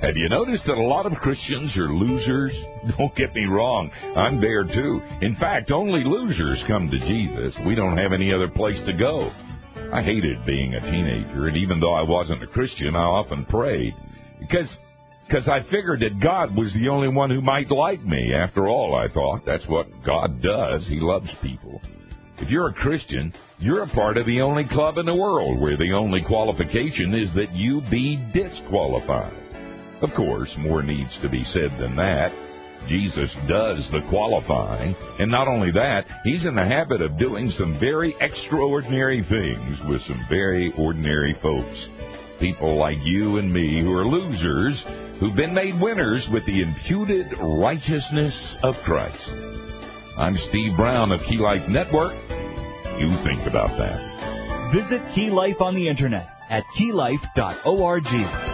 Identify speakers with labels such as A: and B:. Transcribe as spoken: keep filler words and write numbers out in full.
A: Have you noticed that a lot of Christians are losers? Don't get me wrong, I'm there too. In fact, only losers come to Jesus. We don't have any other place to go. I hated being a teenager, and even though I wasn't a Christian, I often prayed. Because because I figured that God was the only one who might like me. After all, I thought, that's what God does. He loves people. If you're a Christian, you're a part of the only club in the world where the only qualification is that you be disqualified. Of course, more needs to be said than that. Jesus does the qualifying, and not only that, he's in the habit of doing some very extraordinary things with some very ordinary folks. People like you and me who are losers, who've been made winners with the imputed righteousness of Christ. I'm Steve Brown of Key Life Network. You think about that.
B: Visit Key Life on the internet at key life dot org.